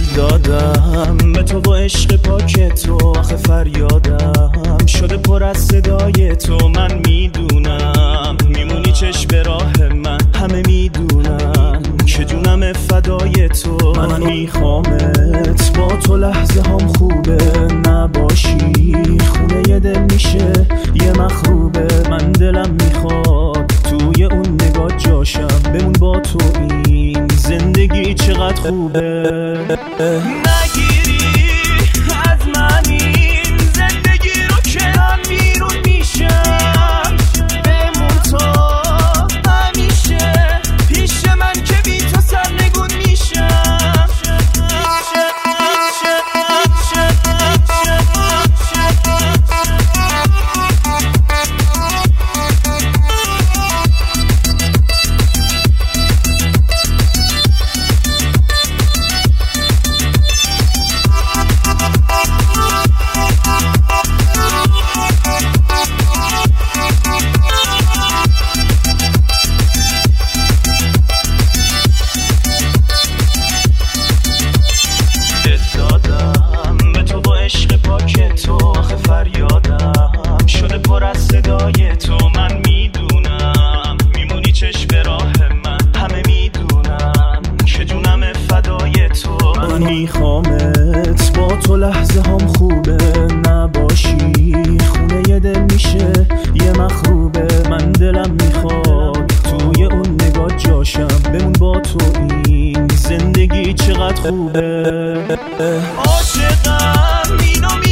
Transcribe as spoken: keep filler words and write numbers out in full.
دادم به تو و عشق پاک تو، آخه فریادم شده پر از صدای تو. من میدونم میمونی چشم به راه من، همه میدونم که جونم فدای تو. من میخوامت، با تو لحظه هم خوبه، نباشی خونه یه دل میشه یه مخروبه. من دلم میخواد توی اون نگاه جاشم، بمون با تو، این زندگی چقدر خوبه. نگیری از من این زندگی رو که من بیرون میشم، بمون تو همیشه پیش من که بی تو سرنگون میشم. میخوامت، با تو لحظه هم خوبه، نباشی خونه یه دل میشه یه مخروبه. من دلم میخواد توی اون نگاه جاشم، بمون با تو، این زندگی چقدر خوبه. عاشقم اینو